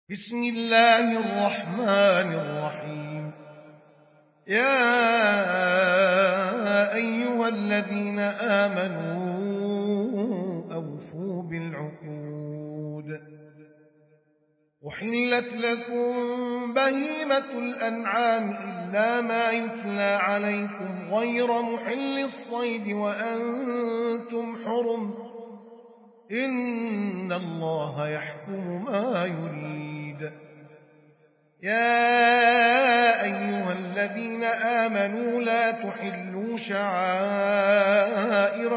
بسم الله الرحمن الرحيم. يا أيها الذين آمنوا أوفوا بالعقود. أحلت لكم بهيمة الأنعام إلا ما يتلى عليكم غير محل الصيد وأنتم حرم. إن الله يحكم ما يريد. يا أيها الذين آمنوا لا تحلوا شعائر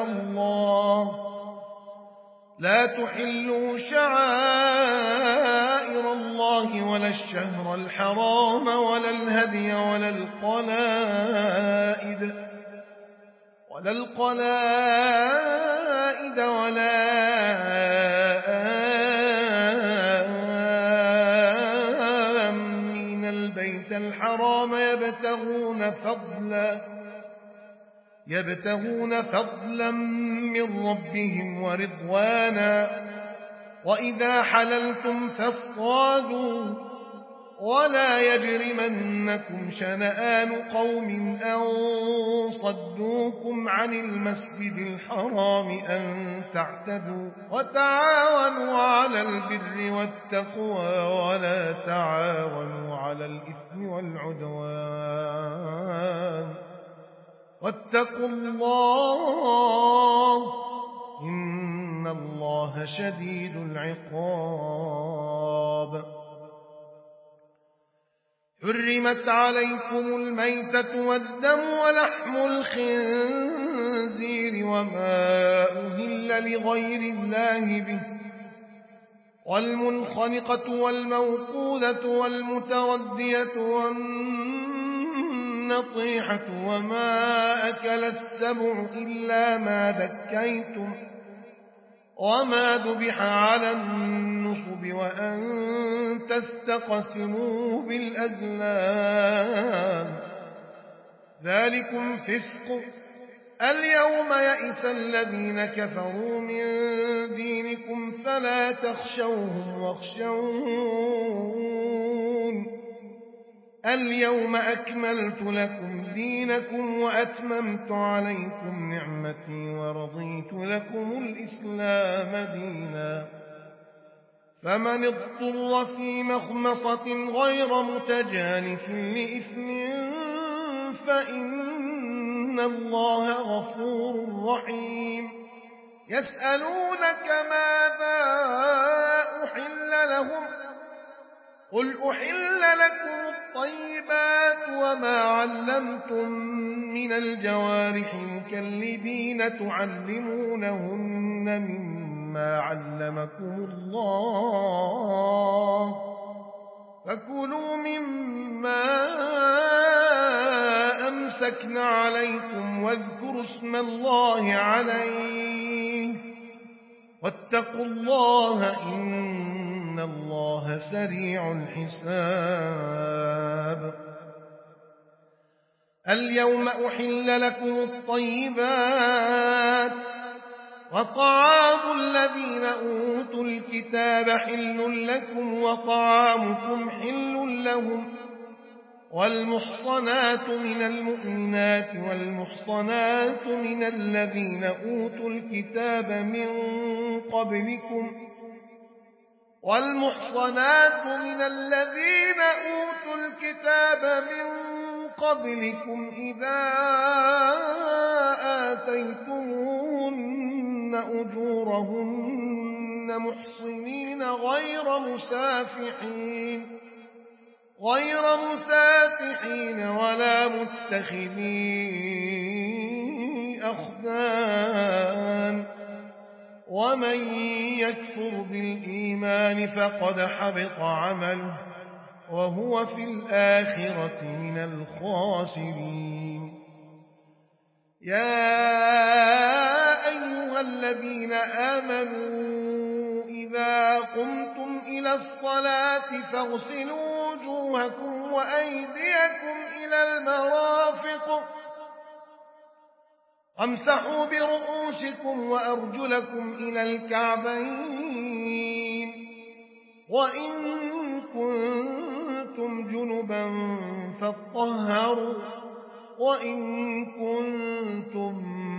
الله ولا الشهر الحرام ولا الهدي ولا القلائد ولا آمين البيت الحرام يبتغون فضلا من ربهم ورضوانا. وإذا حللتم فاصطادوا ولا يجرمنكم شنآن قوم أن صدوكم عن المسجد الحرام أن تعتدوا. وتعاونوا على البر والتقوى ولا تعاونوا على الإثم والعدوان. واتقوا الله إن الله شديد العقاب. حرمت عليكم الميتة والدم ولحم الخنزير وما أهل لغير الله به والمنخنقة والموقوذة والمتردية والنطيحة وما أكل السبع إلا ما ذكيتم وما ذبح على النصب وأن تستقسموا بالأزلام ذلكم فسق. اليوم يئس الذين كفروا من دينكم فلا تخشوهم واخشون. اليوم أكملت لكم دينكم وأتممت عليكم نعمتي ورضيت لكم الإسلام دينا. فمن اضطر في مخمصة غير متجانف لإثم فإن الله غفور رحيم. يسألونك ماذا أحل لهم قل أحل لكم الطيبات وما علمتم من الجوارح مكلبين تعلمونهن مما علمكم الله فكلوا مما أمسكن عليكم واذكروا اسم الله عليه واتقوا الله إن الله سريع الحساب. اليوم أحل لكم الطيبات وطعام الذين أوتوا الكتاب حل لكم وطعامكم حل لهم والمحصنات من المؤمنات والمحصنات من الذين أوتوا الكتاب من قبلكم إذا آتيتموهن أجورهن محصنين غير مسافحين ولا متخذي أخدان. ومن يكفر بالإيمان فقد حبط عمله وهو في الآخرة من الخاسرين. يا أيها الذين آمنوا إذا قمتم إلى الصلاة فاغسلوا وجوهكم وأيديكم إلى المرافق وامسحوا برؤوسكم وأرجلكم إلى الكعبين وإن تطهروا وإن كنتم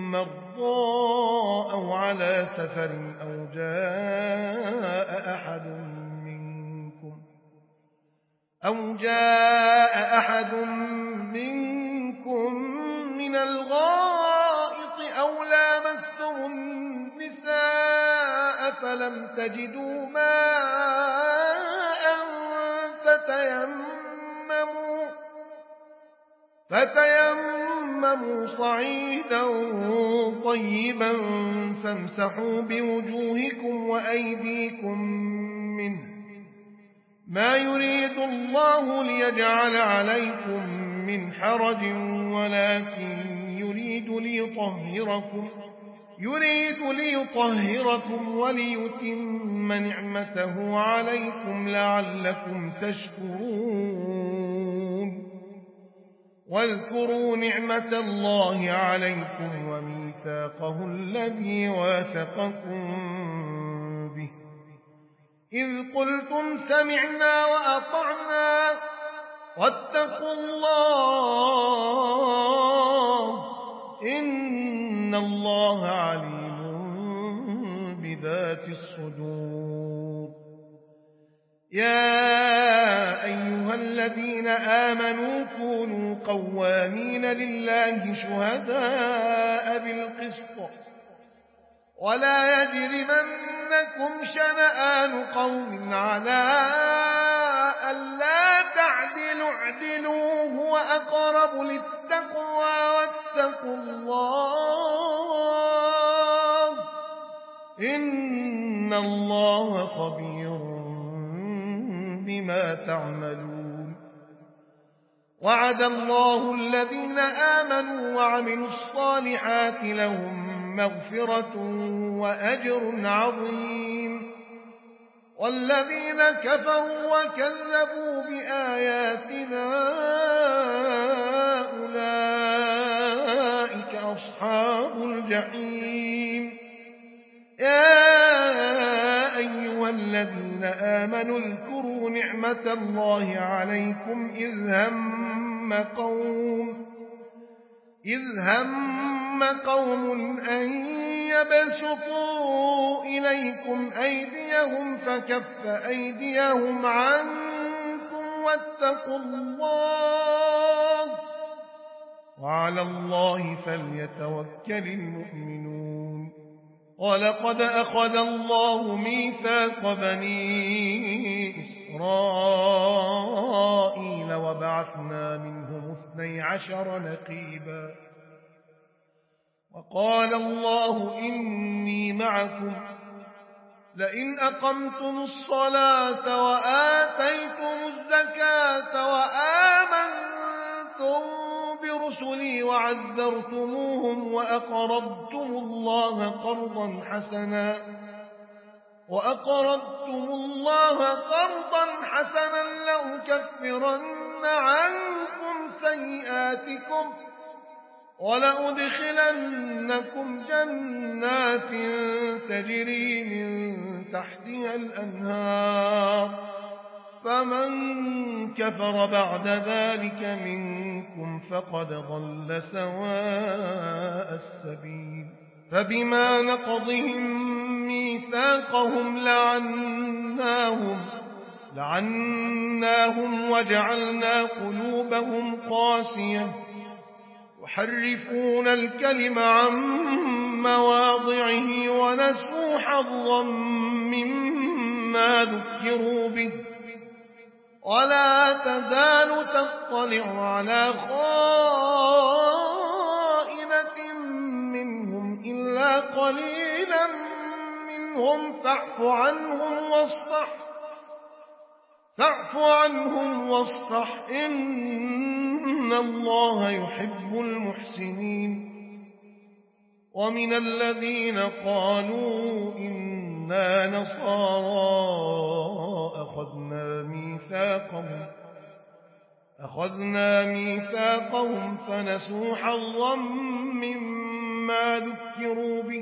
مرضى أو على سفر أو جاء أحد منكم من الغائط أو لامستم النساء فلم تجدوا ماء فتيمموا صعيدا طيبا فامسحوا بوجوهكم وأيديكم منه ما يريد الله ليجعل عليكم من حرج ولكن يريد ليطهركم وليتم نعمته عليكم لعلكم تشكرون واذكروا نعمة الله عليكم وميثاقه الذي واثقكم به إذ قلتم سمعنا وأطعنا واتقوا الله إن الله عليم بذات الصدور يا أيها الذين آمنوا كونوا قوامين لله شهداء بالقسط ولا يجرمنكم شنآن قوم على ألا تعدلوا اعدلوا هو أقرب للتقوى واتقوا الله إن الله خبير بما تعملون وعد الله الذين آمنوا وعملوا الصالحات لهم مغفرة وأجر عظيم والذين كفروا وكذبوا بآياتنا أولئك أصحاب الجحيم يا أيها الذين آمنوا اذكروا نعمة الله عليكم إذ هم قوم أن يبسطوا إليكم أيديهم فكف أيديهم عنكم واتقوا الله وعلى الله فليتوكل المؤمنون ولقد أخذ الله ميثاق بني إسرائيل وبعثنا منهم 12 نقيبا وقال الله إني معكم لئن أقمتم الصلاة وآتيتم الزكاة وآمنتم برسلي وعذرتموهم وأقرضتم الله قرضا حسنا لأكفرن عنكم سيئاتكم ولأدخلنكم جنات تجري من تحتها الأنهار فمن كفر بعد ذلك منكم فقد ضل سواء السبيل فبما نقضهم ميثاقهم لعناهم وجعلنا قلوبهم قاسية يحرفون الكلم عن مواضعه ونسوا حظا مما ذكروا به ولا تزال تطلع على خائنة منهم إلا قليلا منهم فاعف عنهم واصفح إن الله يحب المحسنين ومن الذين قالوا إنا نصارى أخذنا ميثاقهم فنسوا حظا مما ذكروا به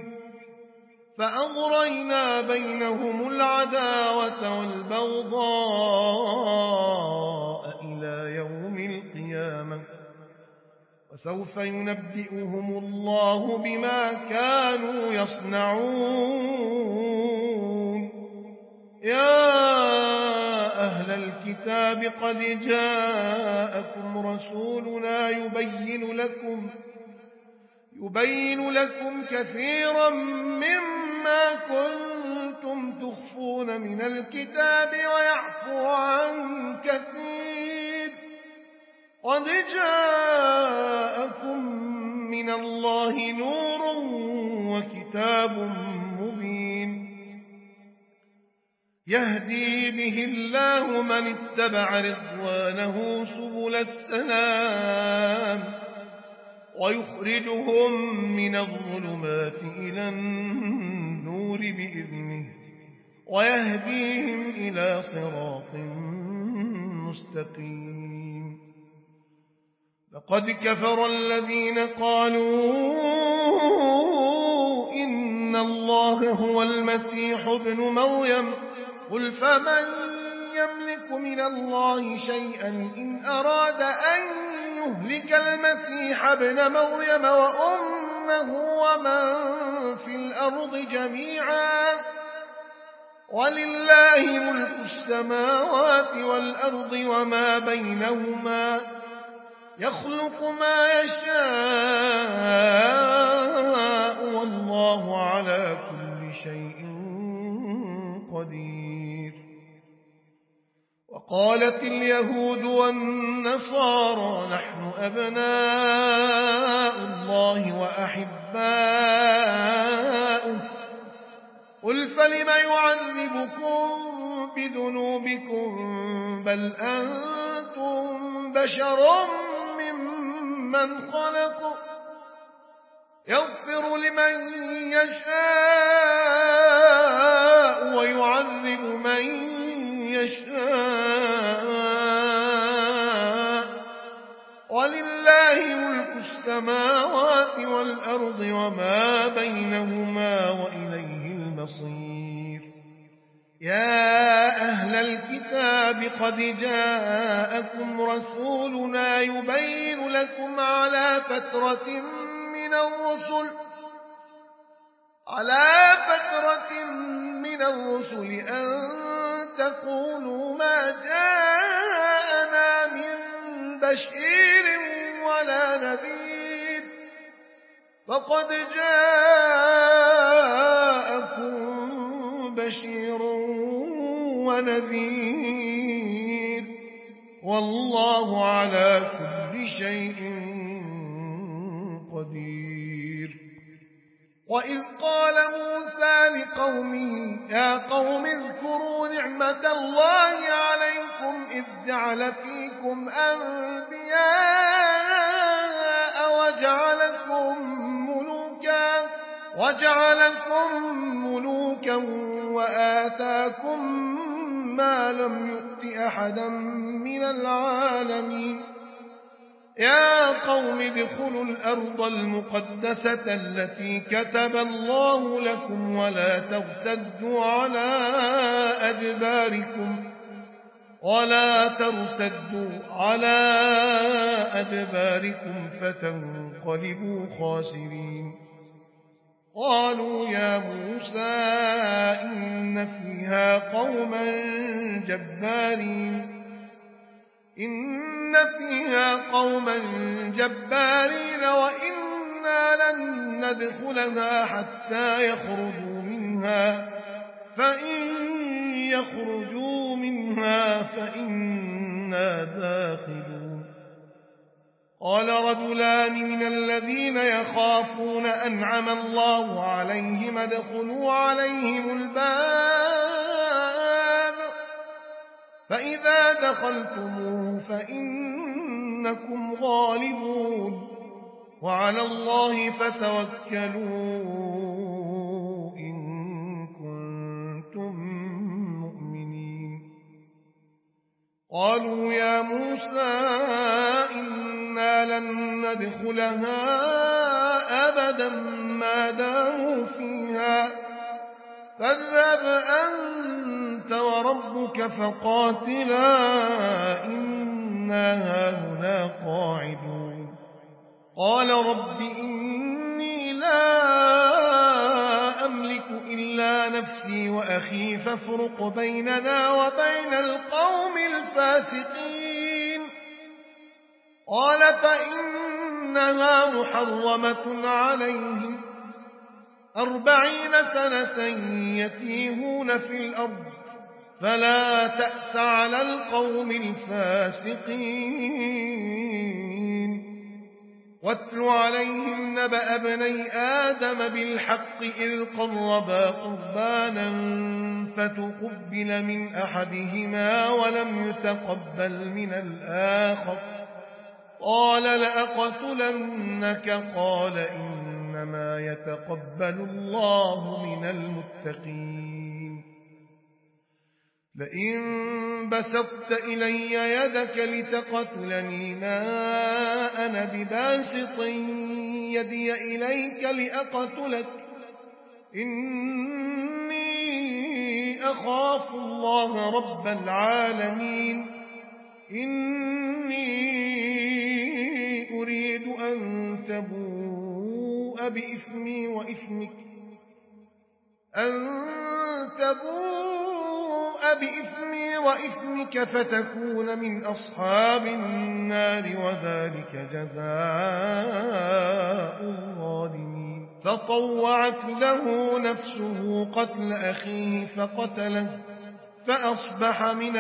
فأغرينا بينهم العداوة والبغضاء إلى يوم القيامة فسوف ينبئهم الله بما كانوا يصنعون يا أهل الكتاب قد جاءكم رسولنا يبين لكم كثيرا مما كنتم تخفون من الكتاب ويعفو عن كثير قد جاءكم من الله نور وكتاب مبين يهدي به الله من اتبع رضوانه سبل السلام ويخرجهم من الظلمات إلى النور بإذنه ويهديهم إلى صراط مستقيم لقد كفر الذين قالوا إن الله هو المسيح ابن مريم قل فمن يملك من الله شيئا إن أراد أن يهلك المسيح ابن مريم وأمه ومن في الأرض جميعا ولله ملك السماوات والأرض وما بينهما يخلق ما يشاء والله على كل شيء قدير وقالت اليهود والنصارى نحن أبناء الله وأحباؤه قل فلم يعذبكم بذنوبكم بل أنتم بشر ممن خلق يغفر لمن يشاء ويعذب من يشاء ولله ملك السماوات والأرض وما بينهما وإليه المصير يا أهل الكتاب قد جاءكم رسولنا يبين لكم على فترة من الرسل أن تقولوا ما جاءنا من بشير ولا نذير فقد جاءكم بشير ونذير والله على كل شيء قدير وإذ قال موسى لقومه يا قوم اذكروا نعمة الله عليكم إذ جعل فيكم أنبياء وجعلكم ملوكا وآتاكم ما لم يؤت أحدا من العالمين يا قوم ادخلوا الأرض المقدسة التي كتب الله لكم ولا ترتدوا على أدباركم فتنقلبوا خاسرين قالوا يا موسى إن فيها قوما جبارين وإنا لن ندخلها حتى يخرجوا منها فإن يخرجوا منها فإنا داخلون قال رجلان من الذين يخافون أنعم الله عليهم ادخلوا عليهم الباب فإذا دخلتموه فإنكم غالبون وعلى الله فتوكلوا إن كنتم مؤمنين قالوا يا موسى إنا لن ندخلها أبدا ما داموا فيها فاذهب أنت وربك فقاتلا إنا هاهنا قاعدون قال رب إني لا أملك إلا نفسي وأخي فافرق بيننا وبين القوم الفاسقين قال فإنها محرمة عليهم 40 سنة يتيهون في الأرض فلا تأس على القوم الفاسقين واتل عليهم نبأ ابني آدم بالحق إذ قربا قربانا فتقبل من أحدهما ولم يتقبل من الآخر قال لأقتلنك قال إنما يتقبل الله من المتقين لئن بسطت إلي يدك لتقتلني ما أنا بباسط يدي إليك لأقتلك إني أخاف الله رب العالمين إني أريد أن تبوء بإثمي وإثمك فتكون من أصحاب النار وذلك جزاء الظالمين فطوعت له نفسه قتل أخيه فقتله فأصبح من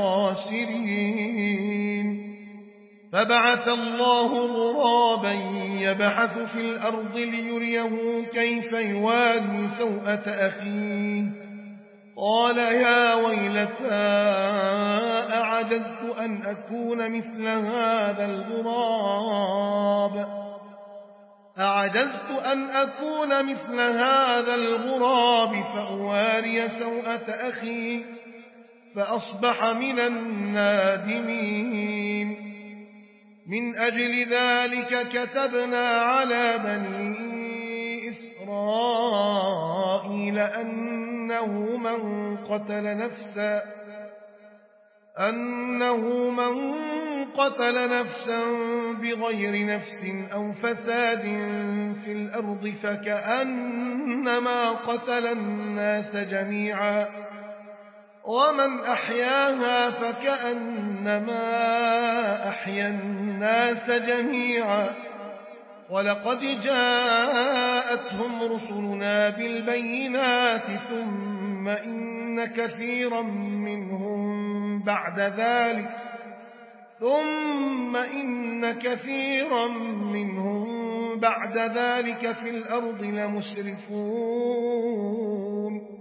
الخاسرين فبعث الله غرابا يبحث في الأرض ليريه كيف يواري سوءة أخيه قال يا ويلتى أعجزت أن أكون مثل هذا الغراب فأواري سوءة أخي فأصبح من النادمين من أجل ذلك كتبنا على بني إسرائيل أنه من قتل نفسا بغير نفس أو فساد في الأرض فكأنما قتل الناس جميعا ومن أحياها فكأنما أحيا الناس جميعا ولقد جاءتهم رسلنا بالبينات ثم إن كثيرا منهم بعد ذلك في الأرض لمسرفون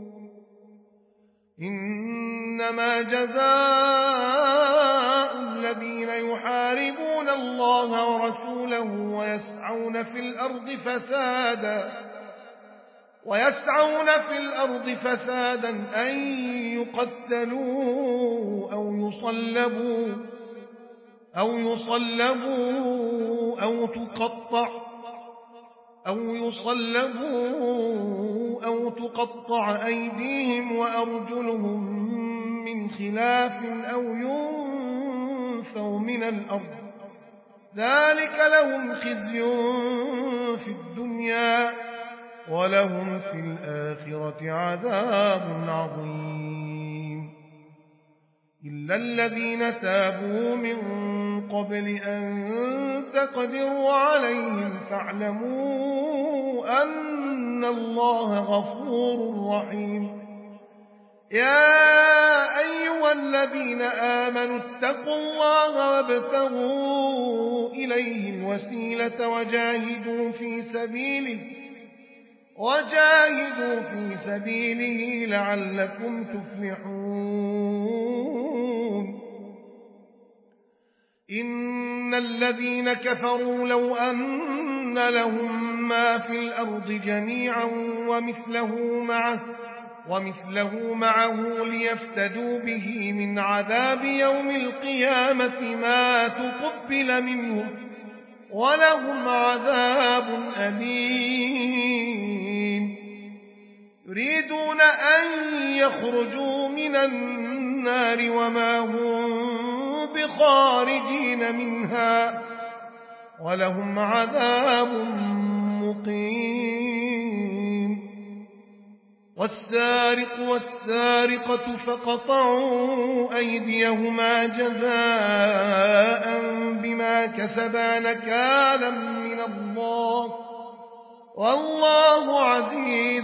إنما جزاء الذين يحاربون الله ورسوله ويسعون في الأرض فسادا أن يقتلوا أو تقطع أيديهم وأرجلهم من خلاف أو ينفوا من الأرض ذلك لهم خزي في الدنيا ولهم في الآخرة عذاب عظيم إلا الذين تابوا من قبل أن تقدروا عليهم فاعلموا أن الله غفور رحيم يا أيها الذين آمنوا اتقوا الله وابتغوا إليه الوسيلة وجاهدوا في سبيله لعلكم تفلحون إن الذين كفروا لو أن لهم ما في الأرض جميعا ومثله معه ليفتدوا به من عذاب يوم القيامة ما تقبل منهم ولهم عذاب أليم يريدون أن يخرجوا من النار وما هم بخارجين منها ولهم عذاب مقيم. والسارق والسارقة فقطعوا أيديهما جزاء بما كسبا نكالا من الله، والله عزيز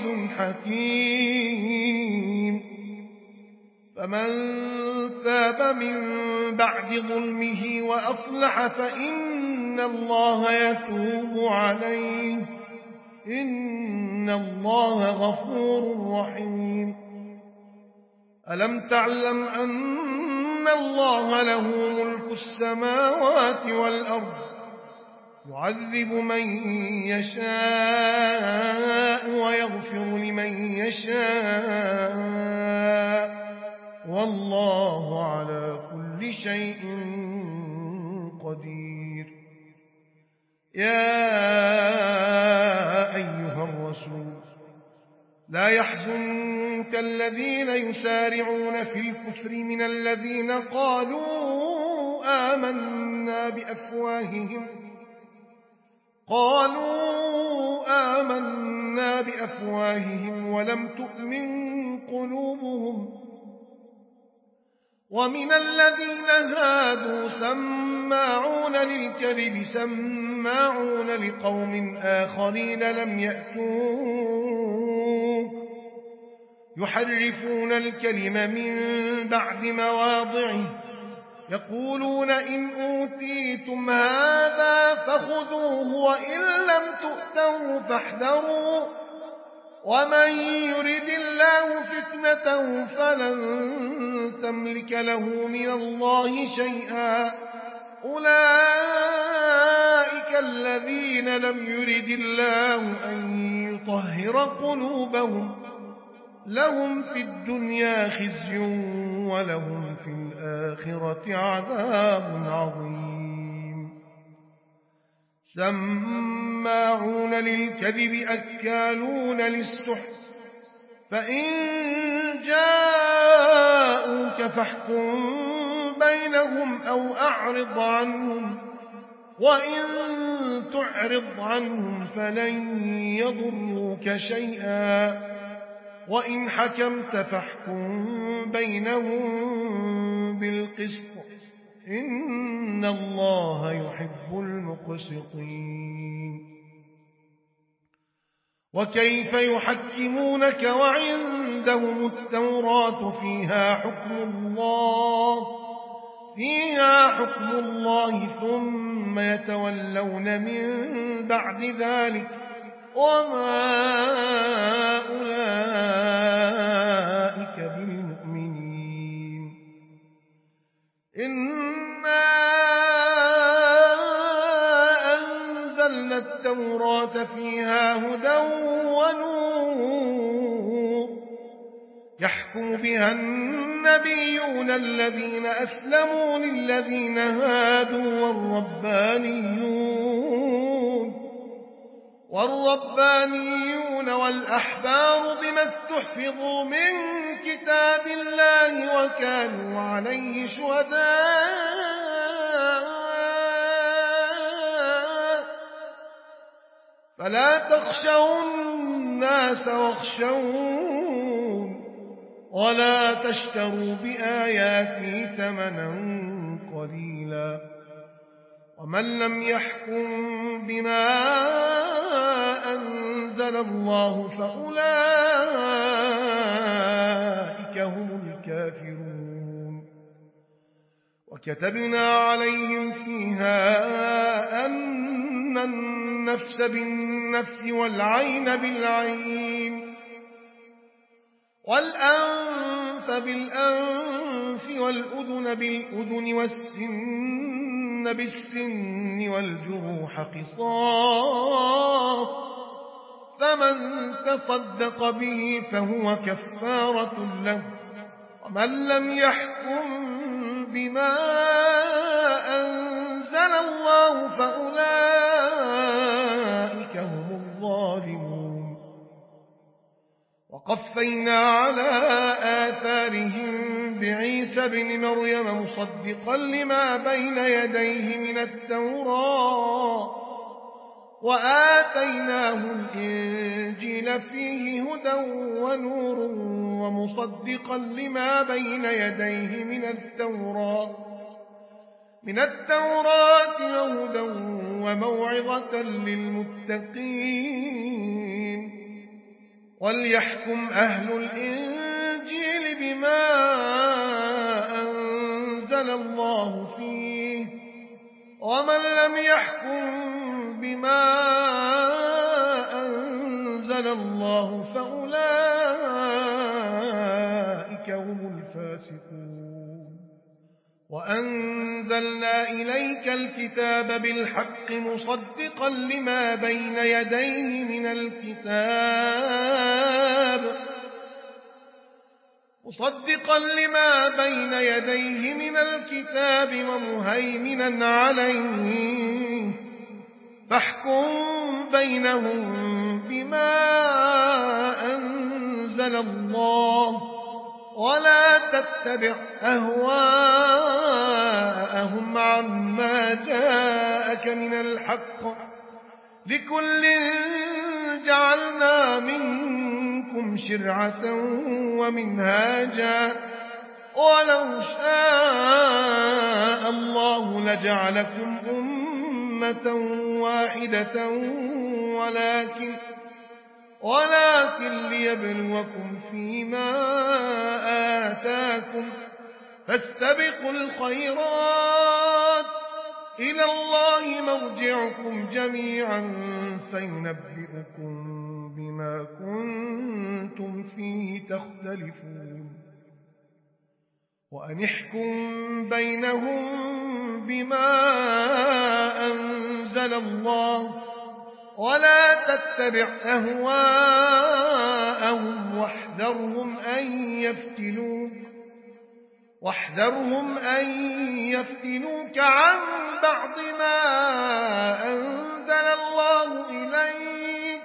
حكيم. فمن تاب من بعد ظلمه وأصلح فإن الله يتوب عليه، إن الله غفور رحيم. ألم تعلم أن الله له ملك السماوات والأرض، يعذب من يشاء ويغفر لمن يشاء، والله على كل شيء قدير. يا أيها الرسول لا يحزنك الذين يسارعون في الكفر من الذين قالوا آمنا بأفواههم ولم تؤمن قلوبهم، ومن الذين هادوا سماعون للكذب سماعون لقوم آخرين لم يأتوك، يحرفون الكلم من بعد مواضعه، يقولون إن أوتيتم هذا فخذوه وإن لم تؤتوه فاحذروا، ومن يرد الله فتنته فلن تملك له من الله شيئا، أولئك الذين لم يرد الله أن يطهر قلوبهم، لهم في الدنيا خزي ولهم في الآخرة عذاب عظيم. سماعون للكذب أكالون للسحت، فإن جاءوك فاحكم بينهم أو أعرض عنهم، وإن تعرض عنهم فلن يضروك شيئا، وإن حكمت فاحكم بينهم بالقسط، إن الله يحب المقسطين. وكيف يحكمونك وعندهم التوراة فيها حكم الله ثم يتولون من بعد ذلك، وما أولئك بالمؤمنين. إنا أنزلنا التوراة فيها هدى ونور، يحكم بها النبيون الذين أسلموا للذين هادوا والربانيون والأحبار بما استحفظوا من كتاب الله وكانوا عليه شهداء، فلا تخشوا الناس واخشون، ولا تشتروا بآياتي ثمنا قليلا، ومن لم يحكم بما أنزل الله فأولئك هم الكافرون. وكتبنا عليهم فيها أن النفس بالنفس والعين بالعين والأنف بالأنف والأذن بالأذن والسن بالسن والجروح قصاص، فمن تصدق به فهو كفارة له، ومن لم يحكم بما أنزل الله فأولئك هم الظالمون. وقفينا على آثارهم بعيسى عيسى ابن مريم مصدقا لما بين يديه من التوراة وآتيناه الإنجيل فيه هدى ونور ومصدقا لما بين يديه من التوراة وهدى وموعظة للمتقين وليحكم أهل الإنجيل بما أنزل الله فيه ومن لم يحكم بما أنزل الله فأولئك هم الفاسقون وأنزلنا إليك الكتاب بالحق مصدقا لما بين يديه من الكتاب ومهيمنا عليه فاحكم بينهم بما أنزل الله ولا تتبع أهواءهم عما جاءك من الحق لكل جعلنا منكم شرعة ومنهاجا ولو شاء الله لجعلكم أمة واحدة ولكن ليبلوكم فيما آتاكم فاستبقوا الخيرات إلى الله مرجعكم جميعا فينبئكم بما كنتم فيه تختلفون وأن احكم بينهم بما أنزل الله ولا تتبع أهواءهم واحذرهم أن يفتنوك عن بعض ما أنزل الله إليك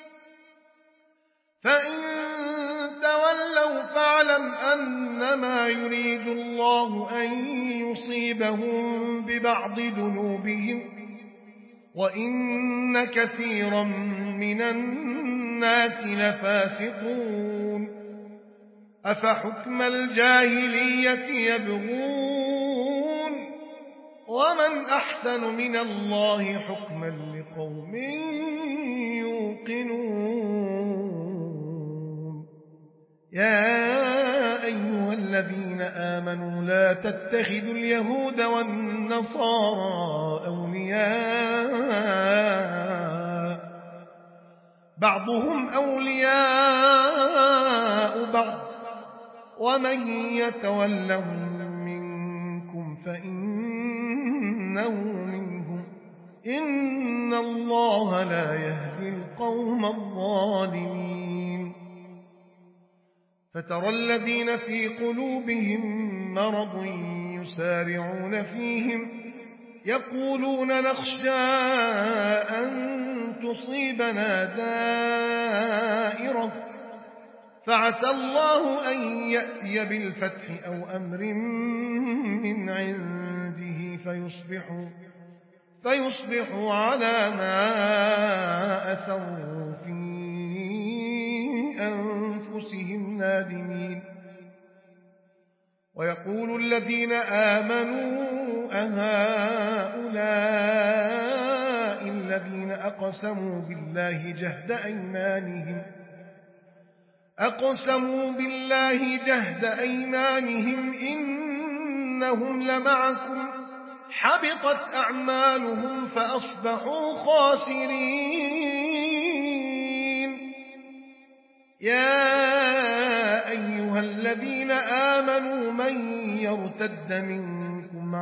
فإن تولوا فاعلم أنما يريد الله أن يصيبهم ببعض ذنوبهم وإن كثيرا من الناس لفاسقون أفحكم الجاهلية يبغون ومن أحسن من الله حكما لقوم يوقنون يا أيها الذين آمنوا لا تتخذوا اليهود والنصارى أولياء بعضهم أولياء بعض ومن يتولهم منكم فإنه منهم إن الله لا يهدي القوم الظالمين فترى الذين في قلوبهم مرض يسارعون فيهم يقولون نخشى أن تصيبنا دائرة فعسى الله أن يأتي بالفتح أو أمر من عنده فيصبحوا على ما أسروا في أنفسهم نادمين ويقول الذين آمنوا أهؤلاء الذين أقسموا بالله جهد أيمانهم إنهم لمعكم حبطت أعمالهم فأصبحوا خاسرين يا أيها الذين آمنوا من يرتد منكم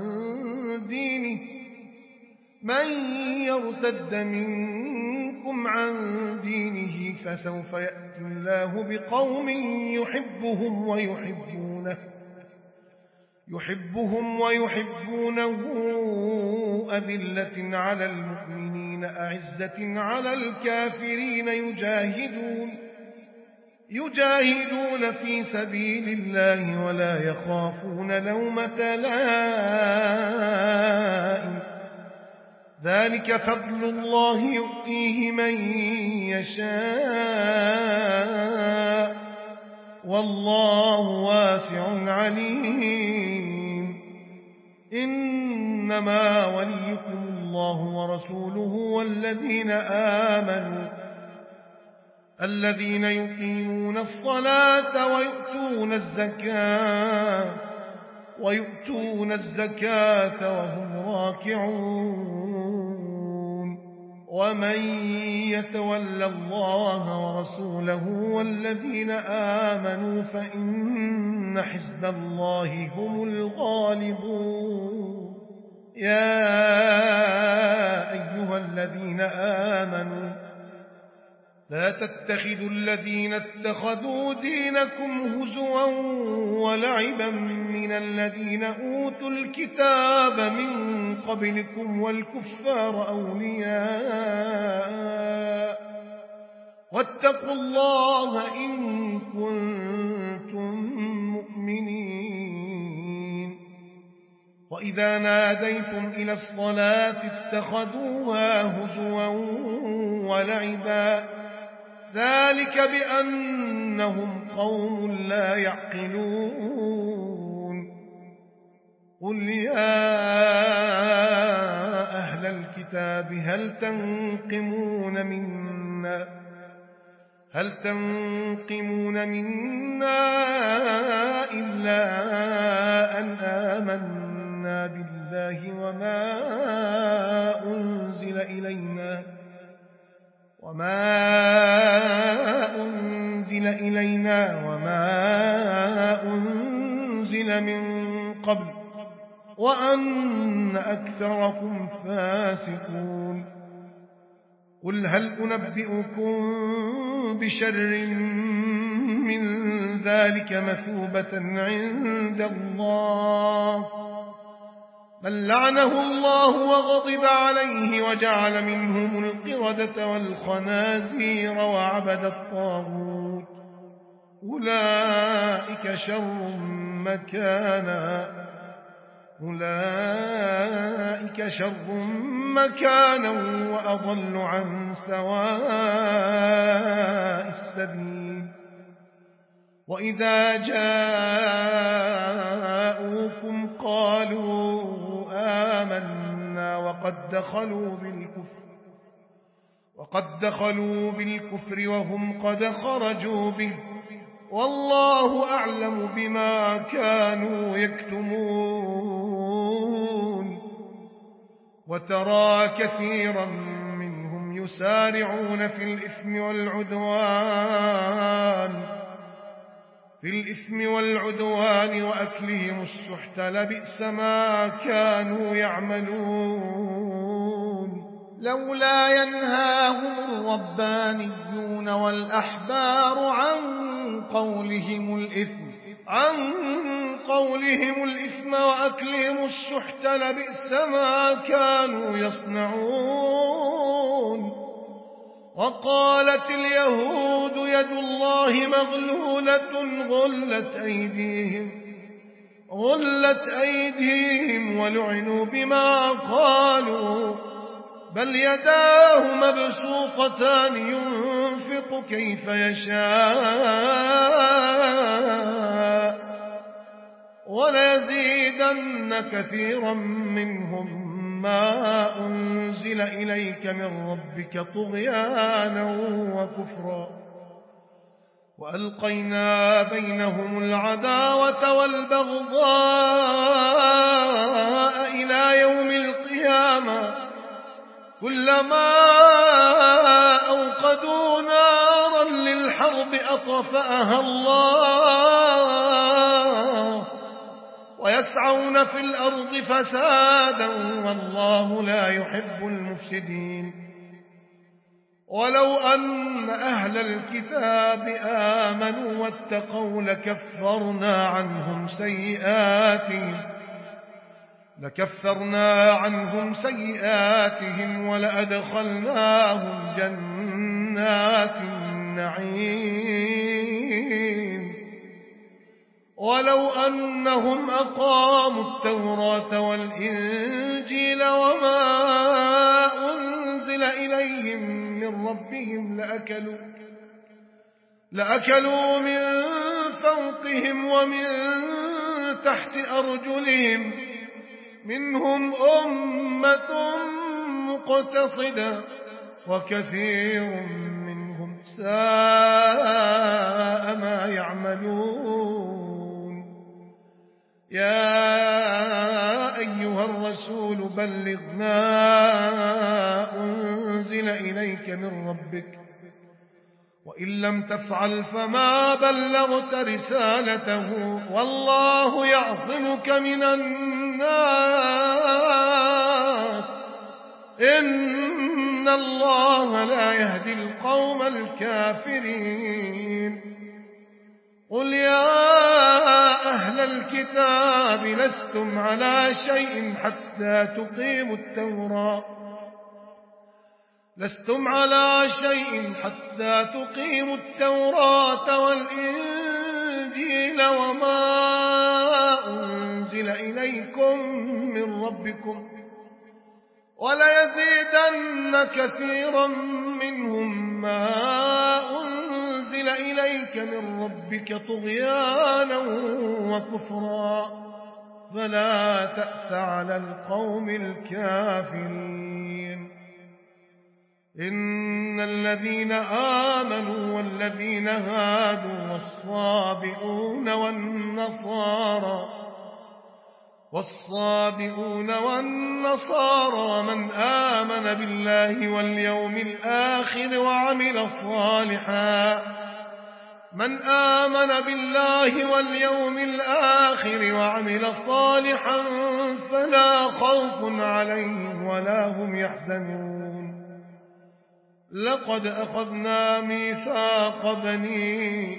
عن دينه فسوف يأتي الله بقوم يحبهم ويحبونه أذلة على المؤمنين أعزة على الكافرين يجاهدون في سبيل الله ولا يخافون لومة لائم ذلك فضل الله يؤتيه من يشاء والله واسع عليم إنما وليكم الله ورسوله والذين آمنوا الذين يقيمون الصلاة ويؤتون الزكاة وهم راكعون ومن يتول الله ورسوله والذين آمنوا فإن حزب الله هم الغالبون يا أيها الذين آمنوا لا تتخذوا الذين اتخذوا دينكم هزوا ولعبا من الذين أوتوا الكتاب من قبلكم والكفار أولياء واتقوا الله إن كنتم مؤمنين وإذا ناديتم إلى الصلاة اتخذوها هزوا ولعبا ذلك بأنهم قوم لا يعقلون قل يا أهل الكتاب هل تنقمون منا إلا أن آمنا بالله وما أنزل إلينا وما أنزل من قبل وأن أكثركم فاسقون قل هل أنبئكم بشر من ذلك مثوبة عند الله من لعنه الله وغضب عليه وجعل منهم القردة والخنازير وعبد الطاغوت أولئك شر مكانا وأضل عن سواء السبيل وإذا جاءوكم قالوا آمنا وقد دخلوا بالكفر وهم قد خرجوا به والله أعلم بما كانوا يكتمون وترى كثيرا منهم يسارعون في الإثم والعدوان وأكلهم السحت لبئس ما كانوا يعملون لولا ينهاهم الربانيون والأحبار عن قولهم الإثم وأكلهم السحت لبئس ما كانوا يصنعون وقالت اليهود يد الله مغلولة غلت أيديهم ولعنوا بما قالوا بل يداه مبسوطتان ينفق كيف يشاء وليزيدن كثيرا منهم ما أنزل إليك من ربك طغيانا وكفرا وألقينا بينهم العداوة والبغضاء إلى يوم القيامة كلما أوقدوا نارا للحرب أطفأها الله ويسعون في الأرض فسادا والله لا يحب المفسدين ولو أن أهل الكتاب آمنوا واتقوا لكفرنا عنهم سيئاتهم ولأدخلناهم جنات النعيم ولو أنهم أقاموا التوراة والإنجيل وما أنزل إليهم من ربهم لأكلوا من فوقهم ومن تحت أرجلهم منهم أمة مقتصدة وكثير منهم ساء ما يعملون. يا أيها الرسول بلغ ما أنزل إليك من ربك وإن لم تفعل فما بلغت رسالته والله يعصمك من الناس إن الله لا يهدي القوم الكافرين. قل يا أهل الكتاب لستم على شيء حتى تقيموا التوراة والإنجيل وما أنزل إليكم من ربكم وليزيدن كثيرا منهم ما أنزل إليك من ربك طغيانا وكفرا فلا تأس على القوم الكافرين. إن الذين آمنوا والذين هادوا والصابئون والنصارى من آمن بالله واليوم الآخر وعمل صالحا فلا خوف عليهم ولا هم يحزنون. لقد أخذنا ميثاق بني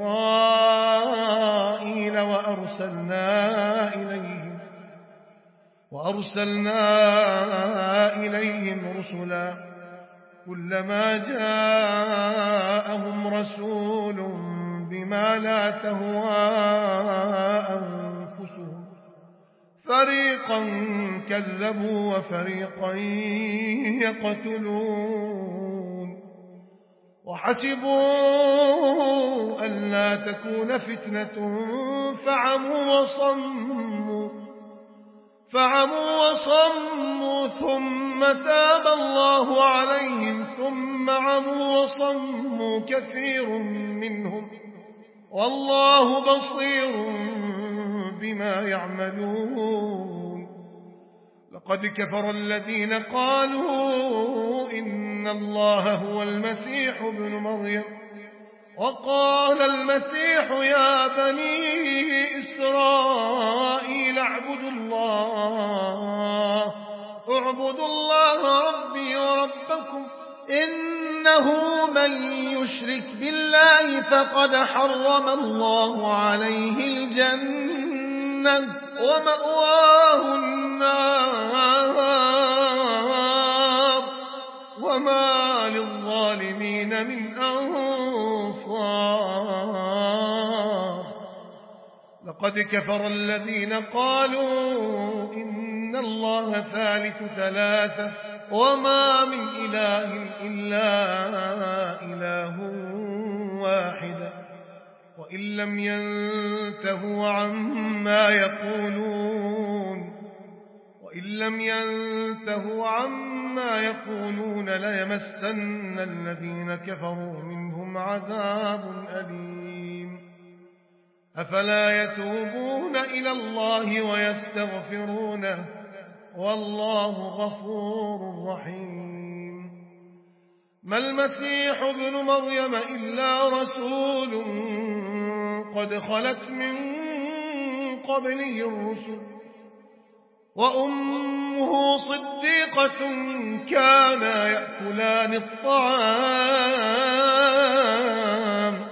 إسرائيل وأرسلنا إليهم رسلا كلما جاءهم رسول بما لا تهوى أنفسهم فريقا كذبوا وفريقا يقتلون. وحسبوا ألا تكون فتنة فعموا وصموا ثم تاب الله عليهم ثم عموا وصموا كثير منهم والله بصير بما يعملون. لقد كفر الذين قالوا إن الله هو المسيح ابن مريم وقال المسيح يا بني إسرائيل اعبدوا الله ربي وربكم إنه من يشرك بالله فقد حرم الله عليه الجنة ومأواه النار وما للظالمين من أنصار. لقد كفر الذين قالوا إن الله ثالث ثلاثة وما من إله إلا إله واحد وإن لم ينتهوا عما يقولون ليمسن الذين كفروا منهم عذاب أليم. أفلا يتوبون إلى الله ويستغفرونه والله غفور رحيم. ما المسيح ابن مريم إلا رسول قد خلت من قبله الرسل وأمه صديقة كانا يأكلان الطعام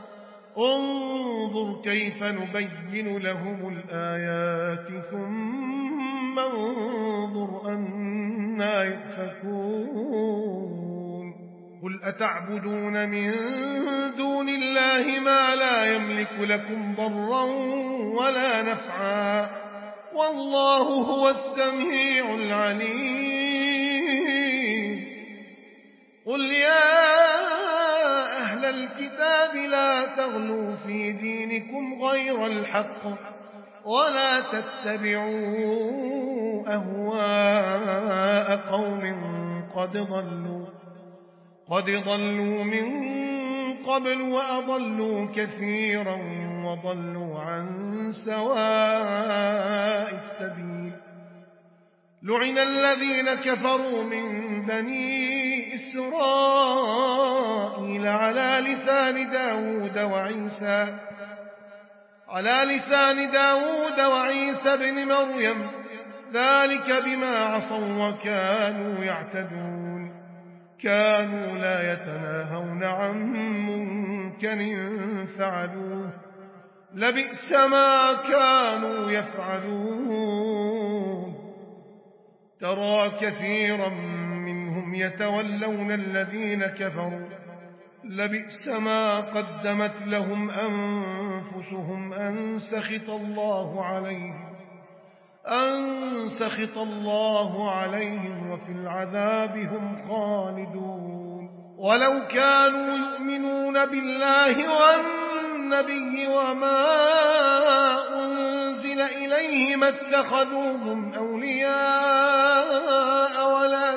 انظر كيف نبين لهم الآيات ثم انظر أنا يؤفكون. قل أتعبدون من دون الله ما لا يملك لكم ضرا ولا نفعا والله هو السميع العليم قل يا أهل الكتاب لا تغلوا في دينكم غير الحق ولا تتبعوا أهواء قوم قد ضلوا من قبل وأضلوا كثيرا وضلوا عن سواء السبيل لعن الذين كفروا من بني إسرائيل على لسان داود وعيسى بن مريم ذلك بما عصوا وكانوا يعتدون كانوا لا يتناهون عن منكر فعلوه لبئس ما كانوا يفعلون ترى كثيرا منهم يتولون الذين كفروا لبئس ما قدمت لهم أنفسهم أن سخط الله عليهم وفي العذاب هم خالدون ولو كانوا يؤمنون بالله والنبي وما أنزل إليه ما اتخذوهم أولياء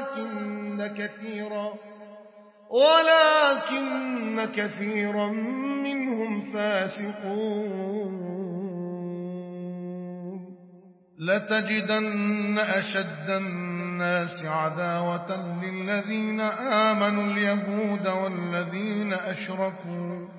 ولكن كثيرا منهم فاسقون لتجدن أشد الناس عداوة للذين آمنوا اليهود والذين أشركوا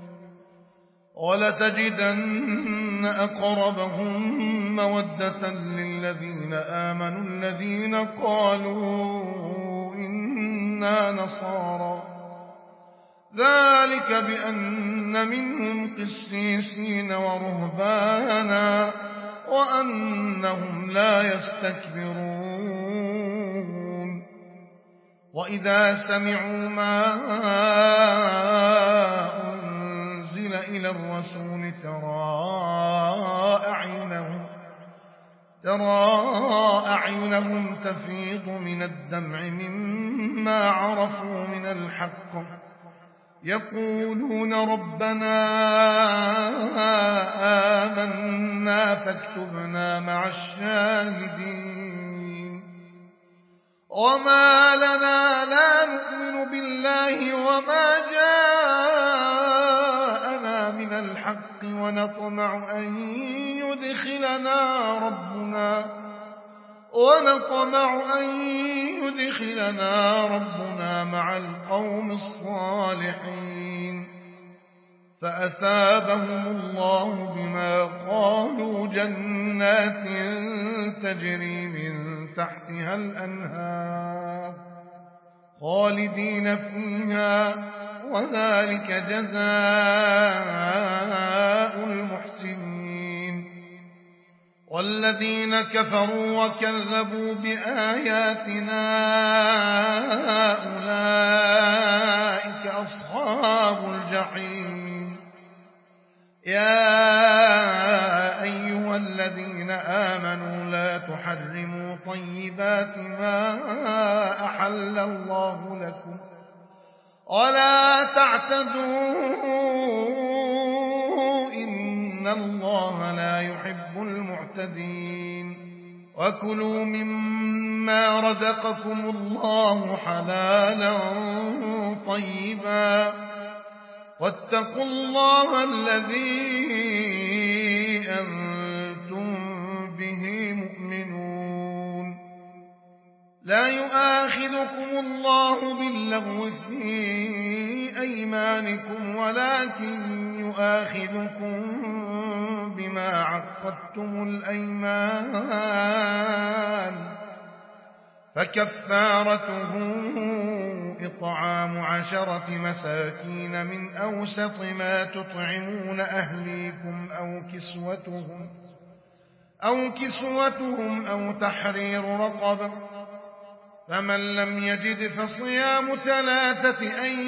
ولتجدن أقربهم مودة للذين آمنوا الذين قالوا إنا نصارى ذلك بأن منهم قسيسين ورهبانا وأنهم لا يستكبرون وإذا سمعوا ما أنزل إلى الرسول ترى أعينهم تفيض من الدمع مما عرفوا من الحق يقولون ربنا آمنا فاكتبنا مع الشاهدين وما لنا لا نؤمن بالله وما جاءنا من الحق ونطمع أن يدخلنا ربنا مع القوم الصالحين فأثابهم الله بما قالوا جنات تجري من تحتها الأنهار خالدين فيها وذلك جزاء المحسنين والذين كفروا وكذبوا بآياتنا أولئك أصحاب الجحيم يا أيها الذين آمنوا لا تحرموا طيبات ما أحل الله لكم ولا تعتدوا إن الله لا يحب المعتدين وكلوا مما رزقكم الله حلالا طيبا واتقوا الله الذي أنتم به مؤمنون لا يؤاخذكم الله باللغو في أيمانكم ولكن يؤاخذكم بما عقدتم الأيمان فكفارته إطعام 10 مساكين من أوسط ما تطعمون أهليكم أو كسوتهم أو تحرير رقبة فمن لم يجد فصيام 3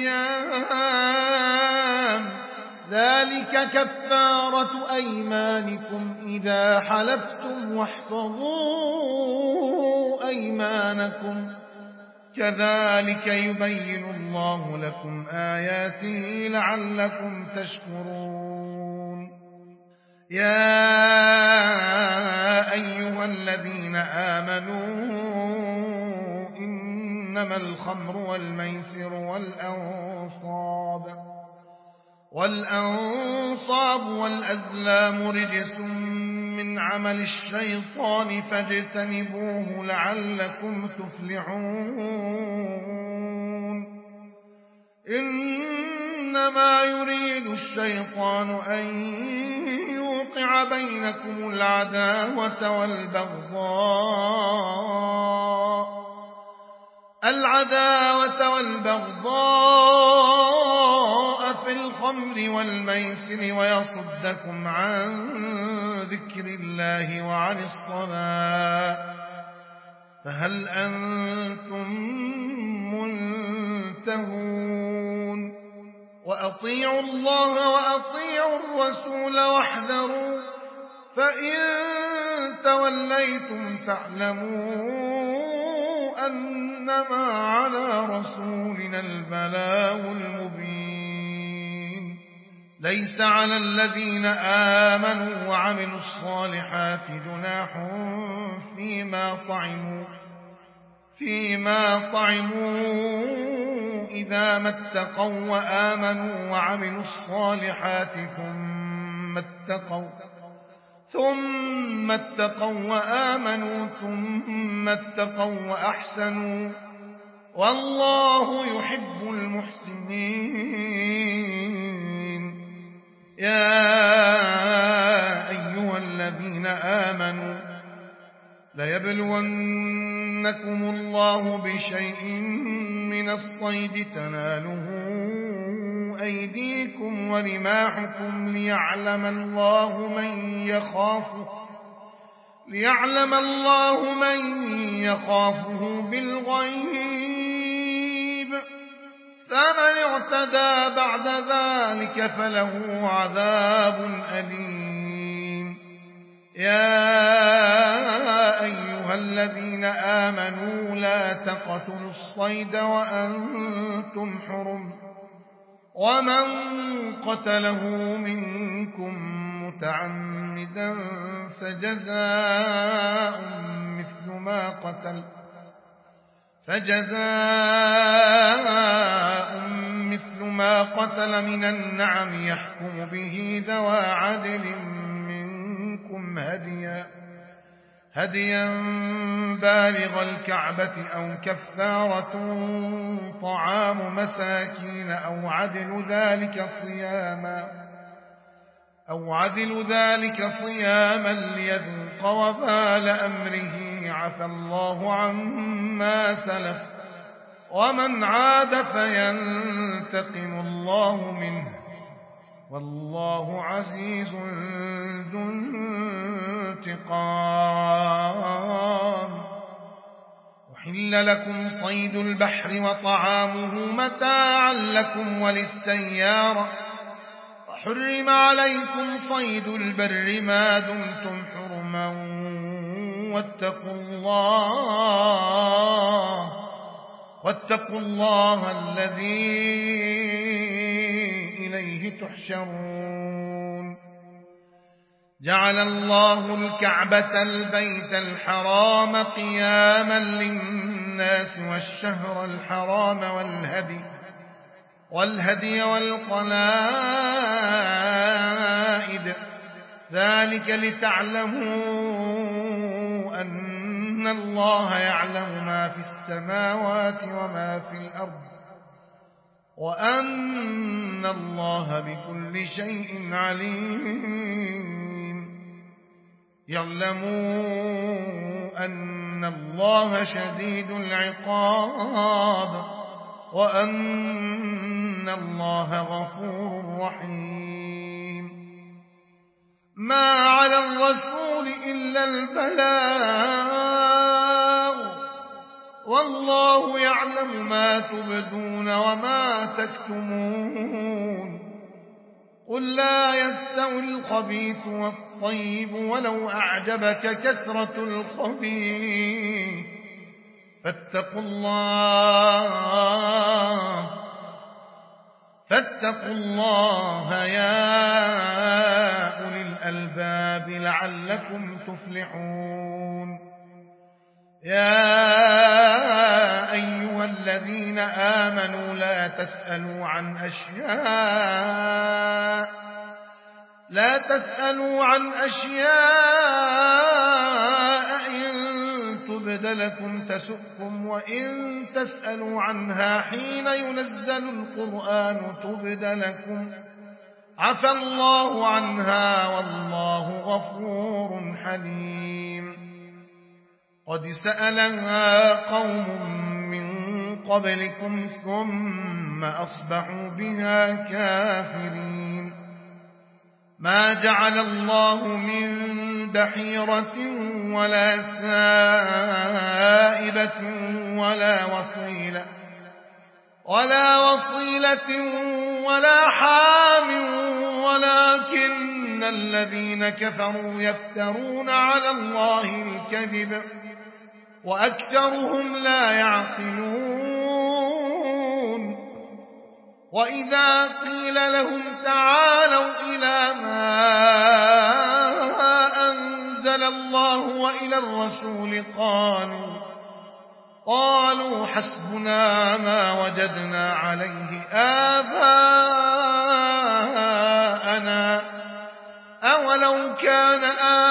أيام ذلك كفارة أيمانكم إذا حلفتم واحفظوا أيمانكم كذلك يبين الله لكم آياته لعلكم تشكرون يا أيها الذين آمنوا إنما الخمر والميسر والأنصاب والأزلام رجس من عمل الشيطان فاجتنبوه لعلكم تفلحون إنما يريد الشيطان أن يوقع بينكم العداوة والبغضاء في الخمر والميسر ويصدكم عن ذكر الله وعن الصلاة فهل أنتم منتهون وأطيعوا الله وأطيعوا الرسول واحذروا فإن توليتم فاعلموا أنما على رسولنا البلاغ المبين ليس على الذين آمنوا وعملوا الصالحات جناح فيما طعموا إذا ما اتقوا وآمنوا وعملوا الصالحات ثم اتقوا وآمنوا ثم اتقوا وأحسنوا والله يحب المحسنين يا أيها الذين آمنوا ليبلونكم الله بشيء من الصيد تناله أيديكم ورماحكم ليعلم الله من يخافه بالغيب فمن اعتدى بعد ذلك فله عذاب أليم يا أيها الذين آمنوا لا تقتلوا الصيد وأنتم حرم ومن قتله منكم متعمدا فجزاء مثل ما قتل من النعم يحكم به ذوى عدل منكم هديا بالغ الكعبة أو كفارة طعام مساكين أو عدل ذلك صياما ليذوق وبال أمره عفى الله عما سلف ومن عاد فينتقم الله منه والله عزيز ذو انتقام أحل لكم صيد البحر وطعامه متاعا لكم وللسيارة وحرم عليكم صيد البر ما دمتم حرما واتقوا الله الذي إليه تحشرون جعل الله الكعبة البيت الحرام قياما للناس والشهر الحرام والهدي والقلائد ذلك لتعلموا أن الله يعلم ما في السماوات وما في الأرض وأن الله بكل شيء عليم يعلموا أن الله شديد العقاب وأن الله غفور رحيم ما على الرسول إلا البلاغ والله يعلم ما تبدون وما تكتمون قل لا يستوي الخبيث والطيب ولو أعجبك كثرة الخبيث فاتقوا الله يا أولي الألباب لعلكم تفلحون يا أيها الذين آمنوا لا تسألوا عن أشياء إن تبد لكم تسؤكم وإن تسألوا عنها حين ينزل القرآن تبد لكم عفى الله عنها والله غفور حليم قد سألها قوم من قبلكم ثم أصبحوا بها كافرين ما جعل الله من بحيرة ولا سائبة ولا وصيلة ولا حام ولكن الذين كفروا يفترون على الله الكذب وأكثرهم لا يعقلون وإذا قيل لهم تعالوا إلى ما أنزل الله وإلى الرسول قالوا حسبنا ما وجدنا عليه آباءنا أولو كان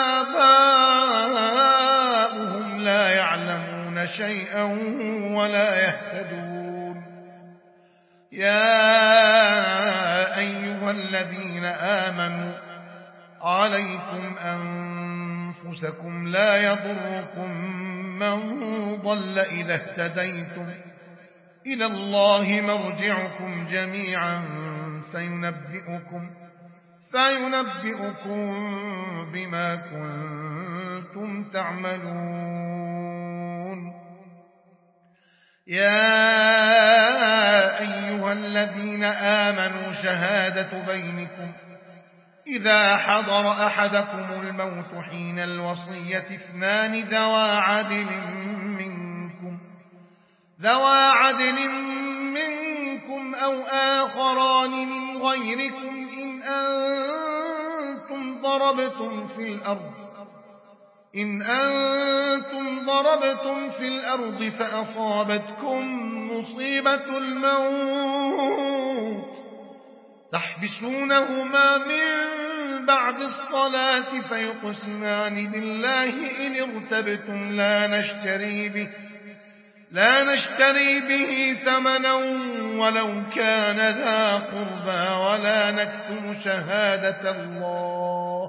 آباؤهم لا يعلمون شيئا ولا يهتدون يا أيها الذين آمنوا عليكم أنفسكم لا يضركم من ضل إذا اهتديتم إلى الله مرجعكم جميعا فينبئكم بما كنتم تعملون يا أيها الذين آمنوا شهادة بينكم إذا حضر أحدكم الموت حين الوصية اثنان ذوى عدل منكم أو آخران من غيركم إن أنتم ضربتم في الأرض فأصابتكم مصيبة الموت تحبسونهما من بعد الصلاة فيقسمان بالله إن ارتبتم لا نشتري به ثمنا ولو كان ذا قربى ولا نكتم شهادة الله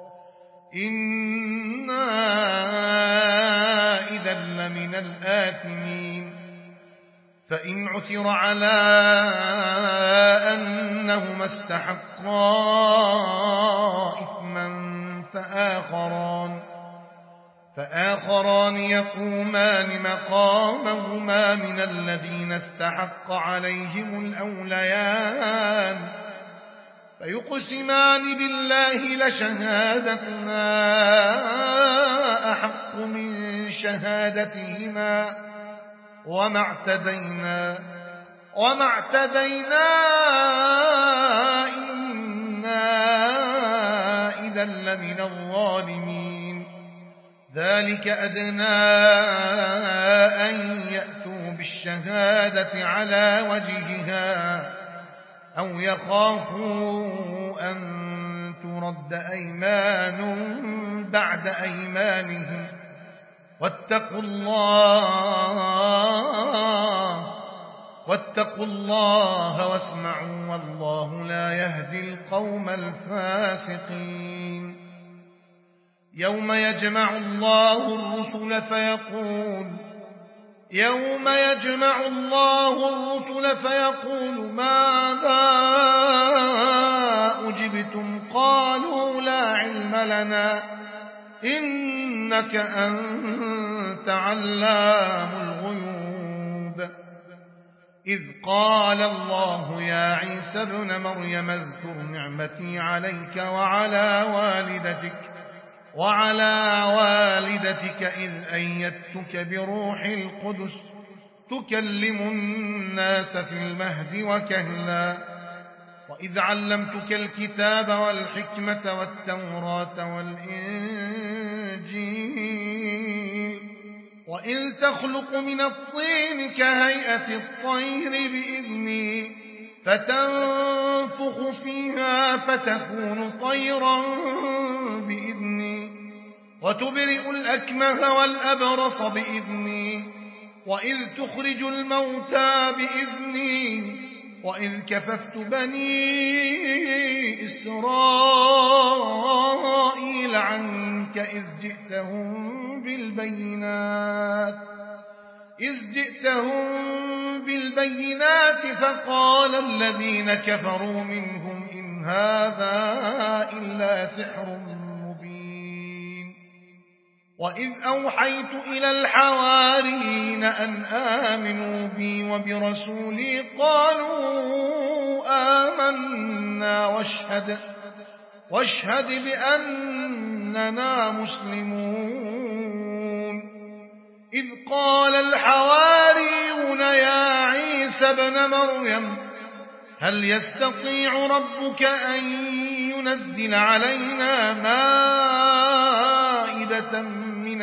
إنا إذا لمن الآثمين فإن عثر على أنهما استحقا إثما فآخران يقومان مقامهما من الذين استحق عليهم الأوليان فيقسمان بالله لشهادتنا أحق من شهادتهما وما اعتدينا إنا إذا لمن الظالمين ذلك أدنى أن يأتوا بالشهادة على وجهها أو يخافوا أن ترد أيمان بعد أيمانهم واتقوا الله واسمعوا والله لا يهدي القوم الفاسقين يوم يجمع الله الرسل فيقول ماذا أجبتم قالوا لا علم لنا إنك أنت علام الغيوب إذ قال الله يا عيسى ابن مريم اذكر نعمتي عليك وعلى والدتك إذ أيدتك بروح القدس تكلم الناس في المهد وكهلا وإذ علمتك الكتاب والحكمة والتوراة والإنجيل وإذ تخلق من الطين كهيئة الطير بإذني فتنفخ فيها فتكون طيرا بإذني وتبرئ الأكمه والأبرص بإذني وإذ تخرج الموتى بإذني وإذ كففت بني إسرائيل عنك إذ جئتهم بالبينات فقال الذين كفروا منهم إن هذا إلا سحر مبين وإذ أوحيت إلى الحواريين أن آمنوا بي وبرسولي قالوا آمنا واشهد بأننا مسلمون إذ قال الحواريون يا عيسى ابن مريم هل يستطيع ربك أن ينزل علينا مائدة من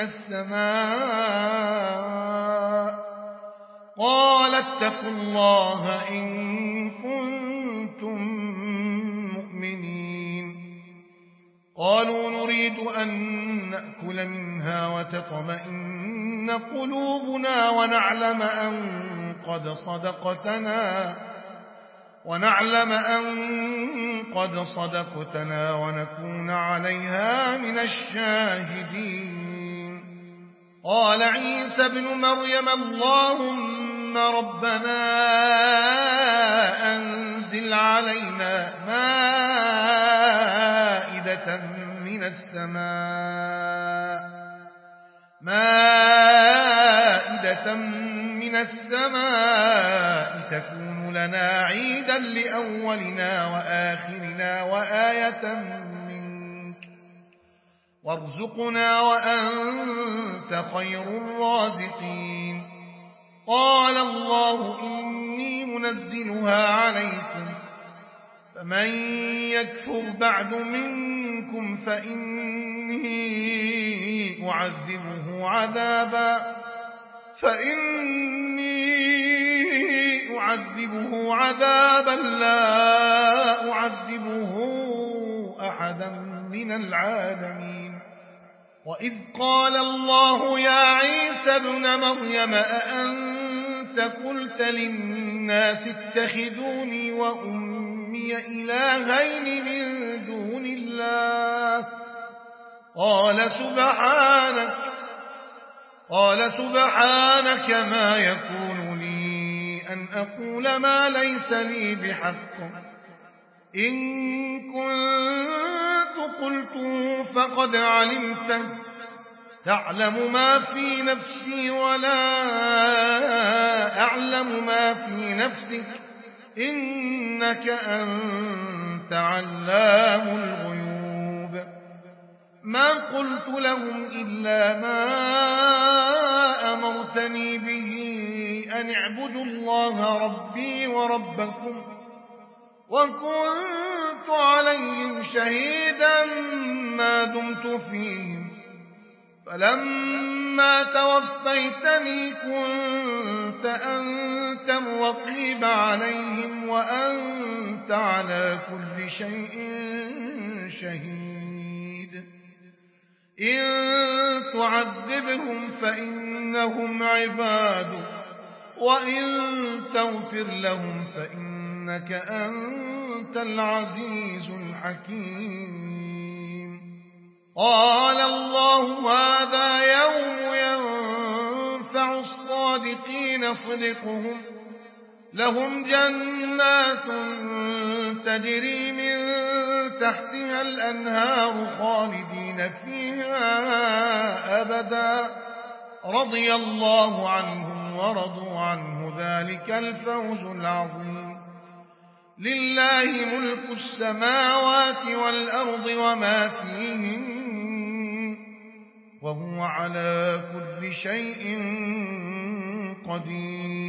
السماء قال اتقوا الله إن كنتم مؤمنين قالوا نريد أن نأكل منها وتطمئن قلوبنا ونعلم أن قد صدقتنا ونكون عليها من الشاهدين قال عيسى ابن مريم اللهم ربنا أنزل علينا مائدة من السماء تكون لنا عيدا لأولنا وآخرنا وآية منك وارزقنا وأنت خير الرازقين قال الله إني منزلها عليكم فمن يكفر بعد منكم فإني أعذبه عذابا لا أعذبه أحدا من العالمين وإذ قال الله يا عيسى ابن مريم أأنت قلت للناس اتخذوني وأمي إلهين من دون الله قال سبحانك ما يكون لي أن أقول ما ليس لي بحق إن كنت قلته فقد علمته تعلم ما في نفسي ولا أعلم ما في نفسك إنك أنت علام الغيوب ما قلت لهم إلا ما أمرتني به أن اعبدوا الله ربي وربكم وكنت عليهم شهيدا ما دمت فيهم فلما توفيتني كنت أنت الرقيب عليهم وأنت على كل شيء شهيد إن تعذبهم فإنهم عبادك وإن تغفر لهم فإنك أنت العزيز الحكيم قال الله هذا يوم ينفع الصادقين صدقهم لهم جنات تجري من تحتها الأنهار خالدين فيها أبدا رضي الله عنهم ورضوا عنه ذلك الفوز العظيم لله ملك السماوات والأرض وما فيهن وهو على كل شيء قدير